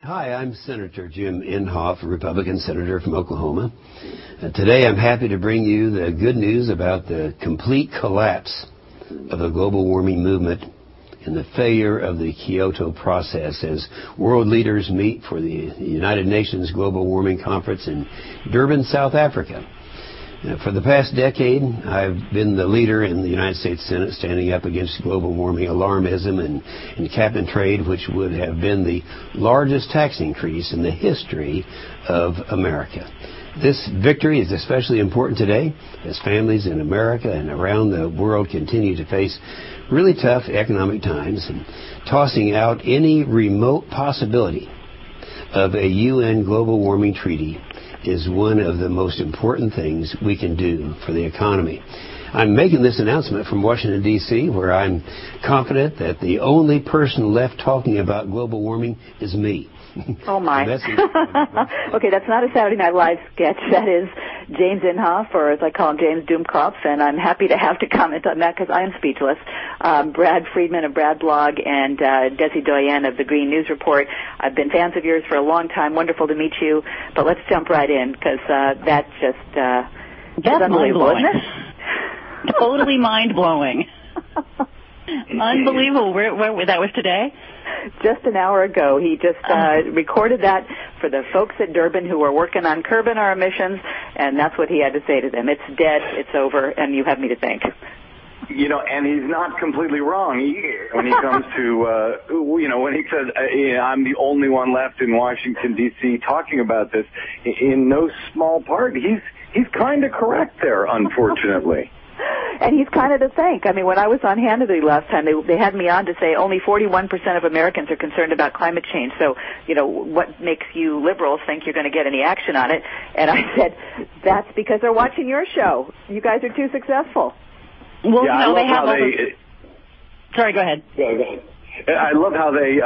Hi, I'm Senator Jim Inhofe, a Republican senator from Oklahoma. Today I'm happy to bring you the good news about the complete collapse of the global warming movement and the failure of the Kyoto process as world leaders meet for the United Nations Global Warming Conference in Durban, South Africa. For the past decade, I've been the leader in the United States Senate standing up against global warming alarmism and cap and trade, which would have been the largest tax increase in the history of America. This victory is especially important today as families in America and around the world continue to face really tough economic times, and tossing out any remote possibility of a UN global warming treaty is one of the most important things we can do for the economy. I'm making this announcement from Washington, D.C., where I'm confident that the only person left talking about global warming is me. Oh, my. Okay, that's not a Saturday Night Live sketch. That is James Inhofe, or as I call him, James Doomkopf, and I'm happy to have to comment on that because I am speechless. Brad Friedman of Brad Blog and Desi Doyen of the Green News Report. I've been fans of yours for a long time. Wonderful to meet you. But let's jump right in because that's just that's unbelievable, isn't it? Totally mind-blowing. Unbelievable. Where that was today? Just an hour ago. He just recorded that for the folks at Durban who are working on curbing our emissions, and that's what he had to say to them. It's dead, it's over, and you have me to thank. You know, and he's not completely wrong either when he comes to, when he says, I'm the only one left in Washington, D.C. talking about this. In no small part, he's kind of correct there, unfortunately. And he's kind of to thank. I mean, when I was on Hannity last time, they had me on to say only 41% of Americans are concerned about climate change. So, what makes you liberals think you're going to get any action on it? And I said, that's because they're watching your show. You guys are too successful. Well, yeah, they have all Sorry, go ahead. Yeah, go ahead. I love how they,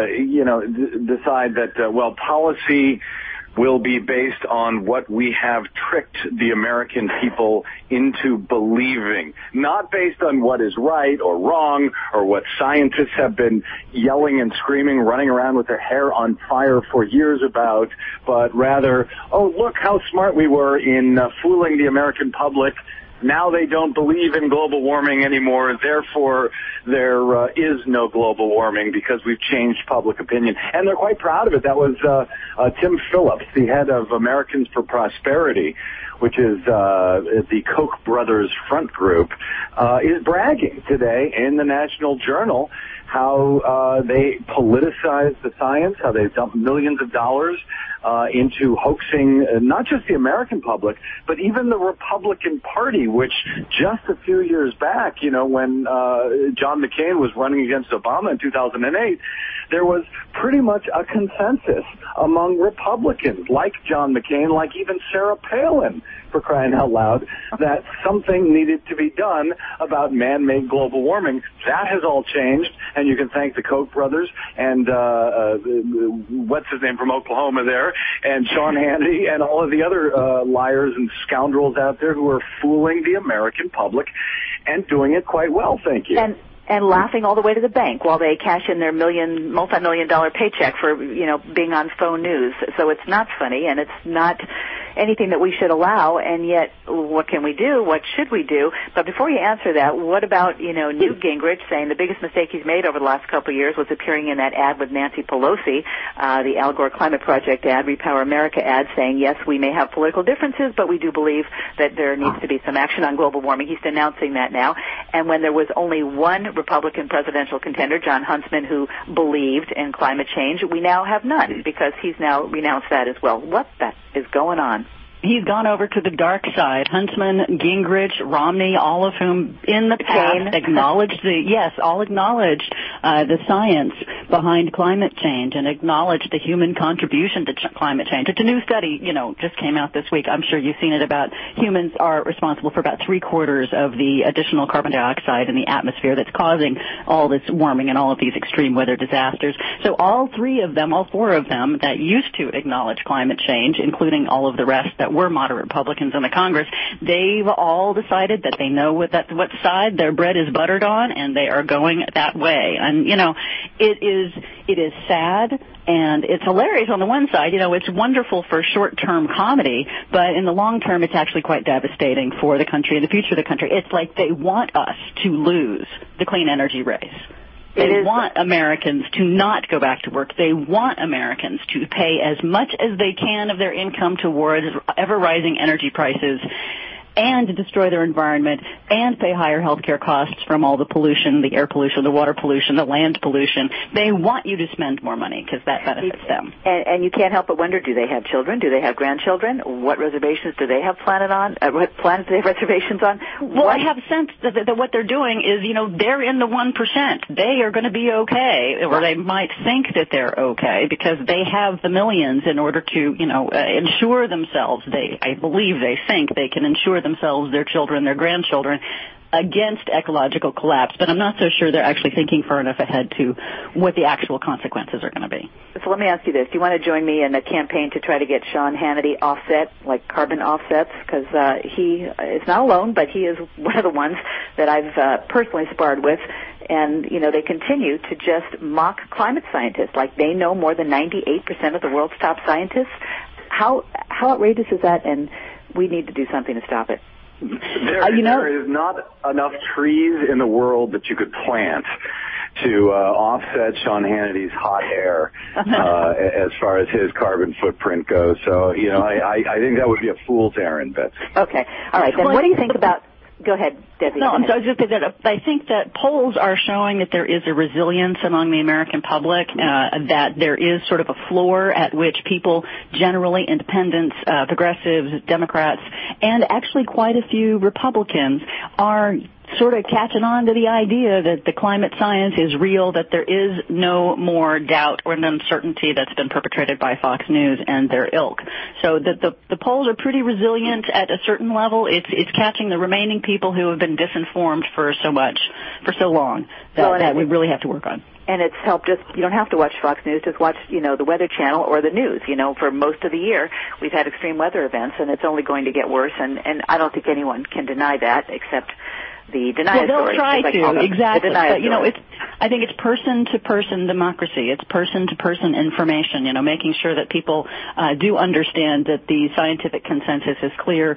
decide that, policy will be based on what we have tricked the American people into believing, not based on what is right or wrong or what scientists have been yelling and screaming, running around with their hair on fire for years about, but rather, oh, look how smart we were in fooling the American public. Now they don't believe in global warming anymore. Therefore, there is no global warming because we've changed public opinion. And they're quite proud of it. That was Tim Phillips, the head of Americans for Prosperity, which is the Koch brothers front group, is bragging today in the National Journal how they politicize the science, how they've dumped millions of dollars into hoaxing not just the American public, but even the Republican Party, which just a few years back, when John McCain was running against Obama in 2008, there was pretty much a consensus among Republicans, like John McCain, like even Sarah Palin, for crying out loud, that something needed to be done about man-made global warming. That has all changed, and you can thank the Koch brothers and what's his name from Oklahoma there, and Sean Hannity and all of the other liars and scoundrels out there who are fooling the American public and doing it quite well, thank you. And laughing all the way to the bank while they cash in their multi-million-dollar paycheck for, being on phone news. So it's not funny, and it's not anything that we should allow, and yet what can we do? What should we do? But before you answer that, what about, Newt Gingrich saying the biggest mistake he's made over the last couple of years was appearing in that ad with Nancy Pelosi, the Al Gore Climate Project ad, Repower America ad, saying, yes, we may have political differences, but we do believe that there needs to be some action on global warming. He's denouncing that now. And when there was only one Republican presidential contender, John Huntsman, who believed in climate change, we now have none because he's now renounced that as well. What the is going on? He's gone over to the dark side. Huntsman, Gingrich, Romney, all of whom in the past acknowledged the science behind climate change and acknowledged the human contribution to climate change. It's a new study, just came out this week. I'm sure you've seen it about humans are responsible for about 3/4 of the additional carbon dioxide in the atmosphere that's causing all this warming and all of these extreme weather disasters. So all four of them that used to acknowledge climate change, including all of the rest that were moderate Republicans in the Congress, they've all decided that they know what side their bread is buttered on, and they are going that way. And, it is is sad, and it's hilarious on the one side. It's wonderful for short-term comedy, but in the long term, it's actually quite devastating for the country and the future of the country. It's like they want us to lose the clean energy race. They want Americans to not go back to work. They want Americans to pay as much as they can of their income towards ever-rising energy prices and to destroy their environment and pay higher health care costs from all the pollution, the air pollution, the water pollution, the land pollution. They want you to spend more money because that benefits them. And you can't help but wonder, do they have children? Do they have grandchildren? What reservations do they have what planets do they have reservations on? Well, I have sense that what they're doing is, they're in the 1%. They are going to be okay, or they might think that they're okay because they have the millions in order to, insure themselves. I believe they think they can insure themselves, their children, their grandchildren against ecological collapse, but I'm not so sure they're actually thinking far enough ahead to what the actual consequences are going to be. So let me ask you this. Do you want to join me in a campaign to try to get Sean Hannity offset, like carbon offsets? Because he is not alone, but he is one of the ones that I've personally sparred with. And, they continue to just mock climate scientists, like they know more than 98% of the world's top scientists. How outrageous is that? And we need to do something to stop it. There is not enough trees in the world that you could plant to offset Sean Hannity's hot air as far as his carbon footprint goes. So, I think that would be a fool's errand, Betsy. Okay. All right. Then what do you think about... Go ahead, Debbie. No, I'm sorry. I think that polls are showing that there is a resilience among the American public, that there is sort of a floor at which people, generally independents, progressives, Democrats, and actually quite a few Republicans are sort of catching on to the idea that the climate science is real, that there is no more doubt or uncertainty that's been perpetrated by Fox News and their ilk. So the polls are pretty resilient at a certain level. It's catching the remaining people who have been disinformed for so long that we really have to work on. And it's helped you don't have to watch Fox News, just watch, the Weather Channel or the news. For most of the year, we've had extreme weather events, and it's only going to get worse, and I don't think anyone can deny that except the denial they'll try to, exactly. But, I think it's person-to-person democracy. It's person-to-person information, making sure that people do understand that the scientific consensus is clear,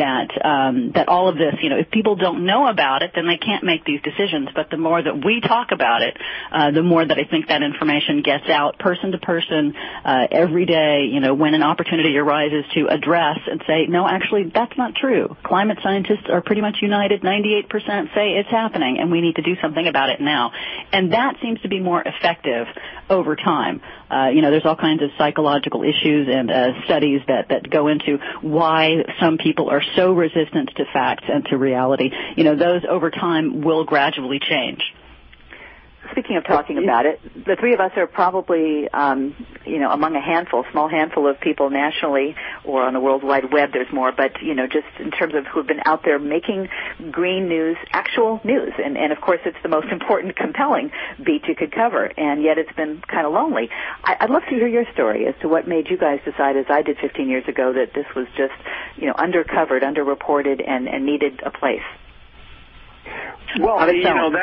that all of this, if people don't know about it, then they can't make these decisions. But the more that we talk about it, the more that I think that information gets out person-to-person every day, when an opportunity arises to address and say, no, actually, that's not true. Climate scientists are pretty much united. 98% say it's happening, and we need to do something about it now. And that seems to be more effective over time. There's all kinds of psychological issues and studies that go into why some people are so resistant to facts and to reality. Those over time will gradually change. Speaking of talking about it, the three of us are probably, among a small handful of people nationally or on the World Wide Web. There's more, but, just in terms of who have been out there making green news, actual news. And of course, it's the most important, compelling beat you could cover. And yet it's been kind of lonely. I'd love to hear your story as to what made you guys decide, as I did 15 years ago, that this was just, undercovered, underreported, and needed a place. Well, that's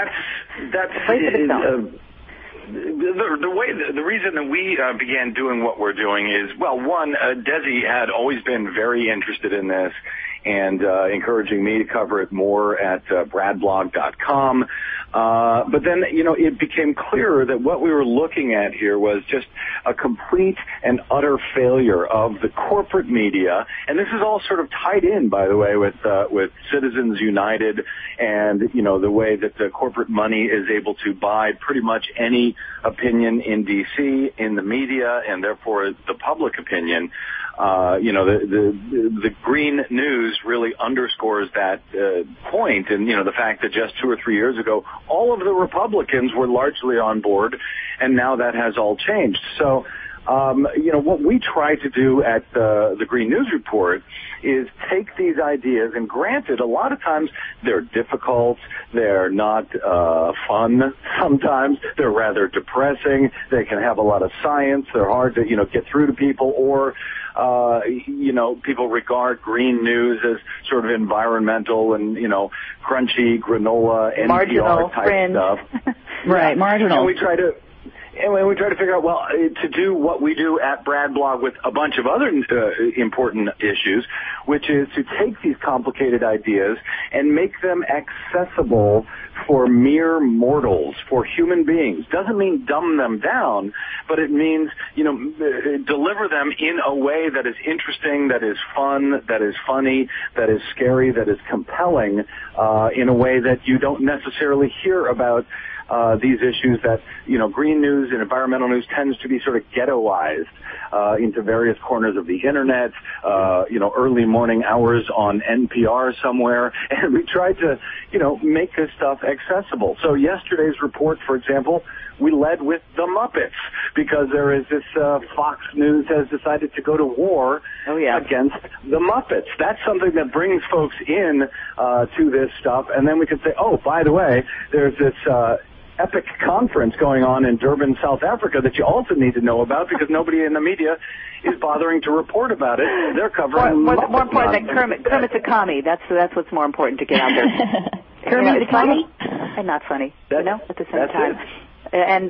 the reason that we began doing what we're doing is, one, Desi had always been very interested in this and encouraging me to cover it more at bradblog.com. But then, it became clearer that what we were looking at here was just a complete and utter failure of the corporate media. And this is all sort of tied in, by the way, with Citizens United and, the way that the corporate money is able to buy pretty much any opinion in D.C., in the media, and therefore the public opinion. The green news really underscores that point, and the fact that just 2 or 3 years ago, all of the Republicans were largely on board, and now that has all changed. So, what we try to do at the Green News Report is take these ideas, and granted, a lot of times they're difficult, they're not fun sometimes, they're rather depressing, they can have a lot of science, they're hard to, get through to people, or people regard green news as sort of environmental and, crunchy granola, NPR type stuff. Right, marginal. And we try to, And we try to figure out, well, to do what we do at Brad Blog with a bunch of other important issues, which is to take these complicated ideas and make them accessible for mere mortals, for human beings. Doesn't mean dumb them down, but it means, deliver them in a way that is interesting, that is fun, that is funny, that is scary, that is compelling, in a way that you don't necessarily hear about these issues that, green news and environmental news tends to be sort of ghettoized into various corners of the internet, early morning hours on NPR somewhere. And we tried to, make this stuff accessible. So yesterday's report, for example, we led with the Muppets because there is this Fox News has decided to go to war against the Muppets. That's something that brings folks in to this stuff. And then we could say, oh, by the way, there's this epic conference going on in Durban, South Africa that you also need to know about because nobody in the media is bothering to report about it. They're covering more important than Kermit's a commie. That's what's more important to get out there. Kermit's a commie? And not funny, at the same time. And,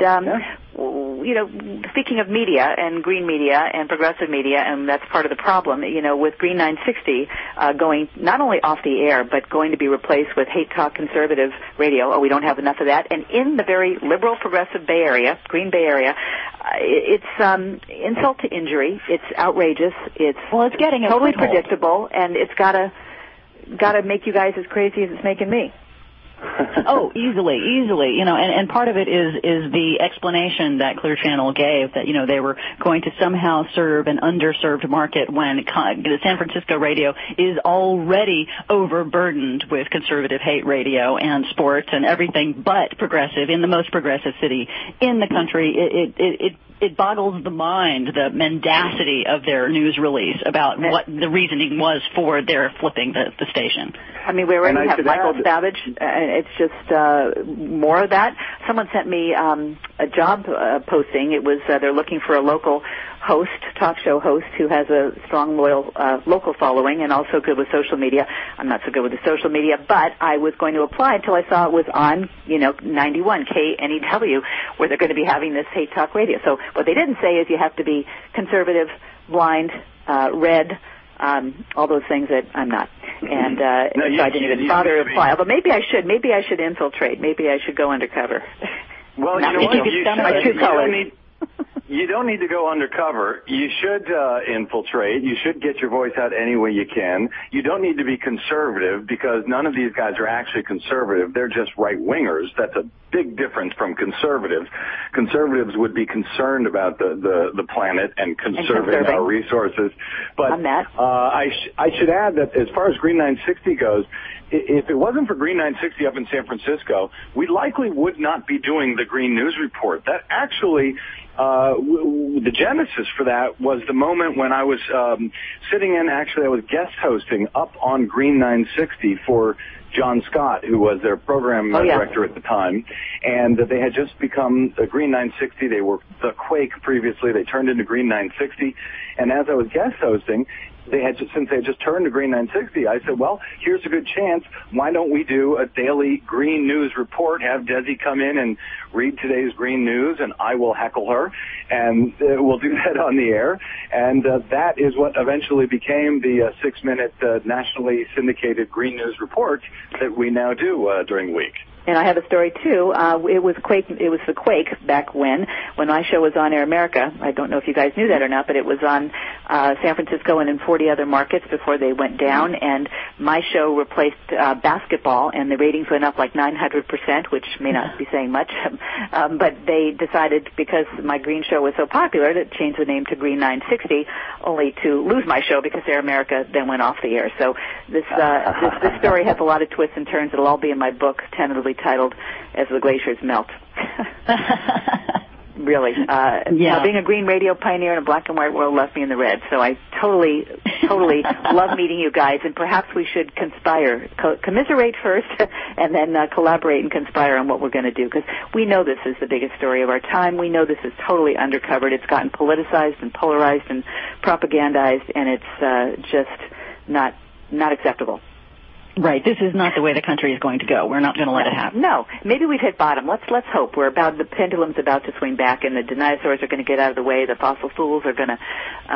speaking of media and green media and progressive media, and that's part of the problem, with Green 960 going not only off the air, but going to be replaced with hate talk conservative radio. Oh, we don't have enough of that. And in the very liberal progressive Bay Area, Green Bay Area, it's insult to injury. It's outrageous. It's getting totally predictable, and it's gotta make you guys as crazy as it's making me. Oh, easily, and part of it is the explanation that Clear Channel gave that, they were going to somehow serve an underserved market when the San Francisco radio is already overburdened with conservative hate radio and sports and everything but progressive in the most progressive city in the country. It boggles the mind, the mendacity of their news release about what the reasoning was for their flipping the station. I mean, we already have Michael Savage. It's just more of that. Someone sent me a job posting. It was they're looking for a local host, talk show host, who has a strong, loyal local following and also good with social media. I'm not so good with the social media, but I was going to apply until I saw it was on, 91 KNEW, where they're going to be having this hate talk radio. So what they didn't say is you have to be conservative, blind, red, all those things that I'm not. And so I didn't even bother to apply. But maybe I should. Maybe I should infiltrate. Maybe I should go undercover. Well, you don't need to go undercover. You should infiltrate. You should get your voice out any way you can. You don't need to be conservative because none of these guys are actually conservative. They're just right-wingers. That's a big difference from conservatives. Conservatives would be concerned about the planet and conserving our resources. But I should add that as far as Green 960 goes, if it wasn't for Green 960 up in San Francisco, we likely would not be doing the Green News Report. That actually, the genesis for that was the moment when I was sitting in, actually I was guest hosting up on Green 960 for John Scott, who was their program director at the time, and they had just become Green 960. They were the Quake previously. They turned into Green 960, and as I was guest hosting, since they had just turned to Green 960, I said, well, here's a good chance. Why don't we do a daily Green News Report, have Desi come in and read today's Green News, and I will heckle her, and we'll do that on the air. And that is what eventually became the 6-minute nationally syndicated Green News Report that we now do during the week. And I have a story too. It was the Quake back when my show was on Air America. I don't know if you guys knew that or not, but it was on San Francisco and in 40 other markets before they went down. And my show replaced basketball, and the ratings went up like 900%, which may not be saying much. But they decided, because my Green show was so popular, to change the name to Green 960, only to lose my show because Air America then went off the air. So this story has a lot of twists and turns. It'll all be in my book, tentatively titled As the Glaciers Melt. Really. Being a green radio pioneer in a black and white world left me in the red. So I totally love meeting you guys, and perhaps we should conspire, commiserate first, and then collaborate and conspire on what we're going to do, because we know this is the biggest story of our time. We know this is totally undercovered. It's gotten politicized and polarized and propagandized, and it's just not acceptable. Right. This is not the way the country is going to go. We're not going to let it happen. No. Maybe we've hit bottom. Let's hope. The pendulum's about to swing back, and the dinosaurs are going to get out of the way. The fossil fuels are going to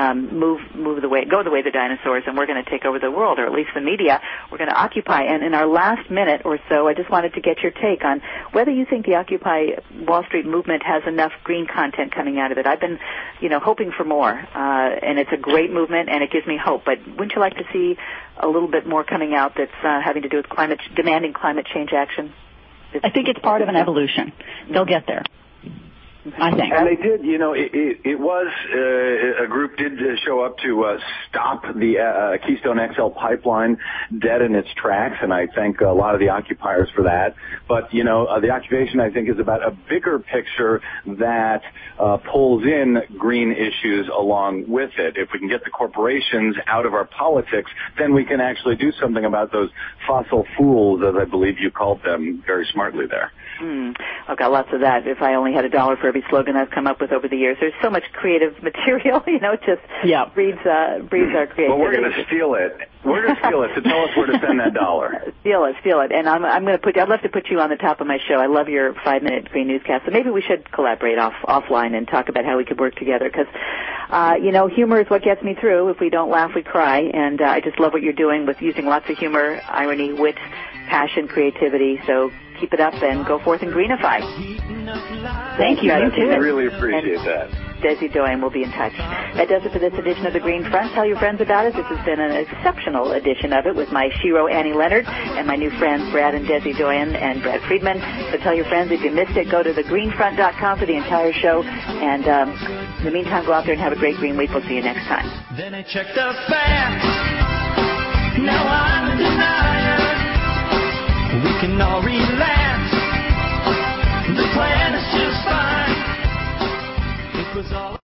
go the way of the dinosaurs, and we're going to take over the world, or at least the media. We're going to occupy. And in our last minute or so, I just wanted to get your take on whether you think the Occupy Wall Street movement has enough green content coming out of it. I've been, hoping for more, and it's a great movement, and it gives me hope. But wouldn't you like to see a little bit more coming out that's having to do with demanding climate change action? I think it's part of an evolution. They'll get there, I think. And they did, it was, a group did show up to stop the Keystone XL pipeline dead in its tracks, and I thank a lot of the occupiers for that. But, the occupation, I think, is about a bigger picture that pulls in green issues along with it. If we can get the corporations out of our politics, then we can actually do something about those fossil fools, as I believe you called them very smartly there. I've got lots of that. If I only had $1 for every slogan I've come up with over the years. There's so much creative material, it just breeds our creativity. Well, we're going to steal it. We're going to steal it, so tell us where to spend that $1. Steal it. And I'm going to I'd love to put you on the top of my show. I love your 5-minute green newscast. So maybe we should collaborate offline and talk about how we could work together, because, humor is what gets me through. If we don't laugh, we cry. And I just love what you're doing with using lots of humor, irony, wit, passion, creativity. So keep it up and go forth and greenify. Thank you. I really appreciate that. Desi Doyen will be in touch. That does it for this edition of The Green Front. Tell your friends about it. This has been an exceptional edition of it with my shiro Annie Leonard and my new friends Brad and Desi Doyen and Brad Friedman. So tell your friends, if you missed it, go to thegreenfront.com for the entire show. And in the meantime, go out there and have a great green week. We'll see you next time. Then I checked the facts. Now I'm a denier. We can all relax. The plan is just fine. It was all